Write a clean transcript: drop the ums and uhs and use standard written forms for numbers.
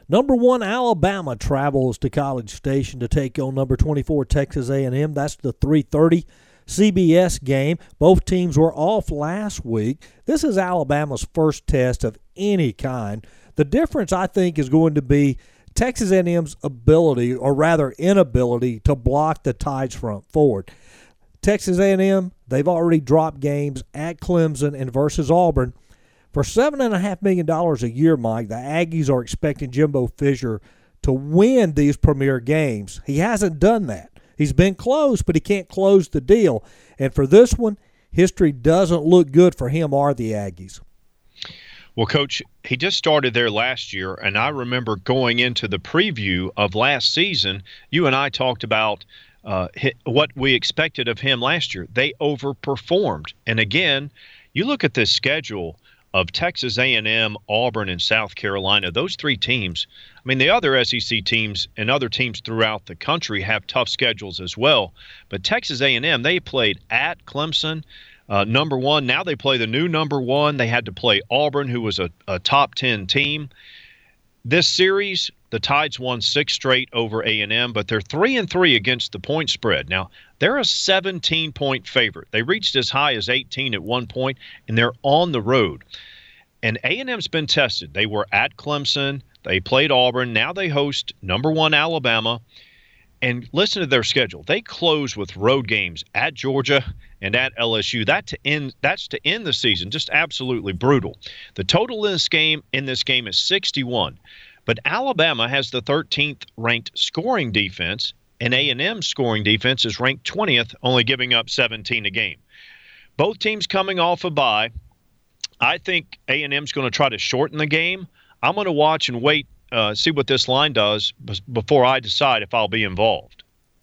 Number 1 Alabama travels to College Station to take on number 24 Texas A&M. That's the 3:30 CBS game. Both teams were off last week. This is Alabama's first test of any kind. The difference, I think, is going to be Texas A&M's ability, or rather inability, to block the Tide's front forward. Texas A&M, they've already dropped games at Clemson and versus Auburn. For $7.5 million a year, Mike, the Aggies are expecting Jimbo Fisher to win these premier games. He hasn't done that. He's been close, but he can't close the deal. And for this one, history doesn't look good for him or the Aggies. Well, Coach, he just started there last year, and I remember going into the preview of last season, you and I talked about what we expected of him last year. They overperformed. And again, you look at this schedule of Texas A&M, Auburn, and South Carolina, those three teams, I mean, the other SEC teams and other teams throughout the country have tough schedules as well. But Texas A&M, they played at Clemson, number 1. Now they play the new number 1. They had to play Auburn, who was a top 10 team. This series, the Tides won 6 straight over A&M, but they're 3-3 against the point spread. Now, they're a 17-point favorite. They reached as high as 18 at one point, and they're on the road. And A&M's been tested. They were at Clemson. They played Auburn. Now they host number 1 Alabama. And listen to their schedule. They close with road games at Georgia and at LSU. That's to end the season. Just absolutely brutal. The total in this game is 61. But Alabama has the 13th ranked scoring defense, and A&M's scoring defense is ranked 20th, only giving up 17 a game. Both teams coming off a bye. I think A&M's going to try to shorten the game. I'm going to watch and wait, see what this line does before I decide if I'll be involved.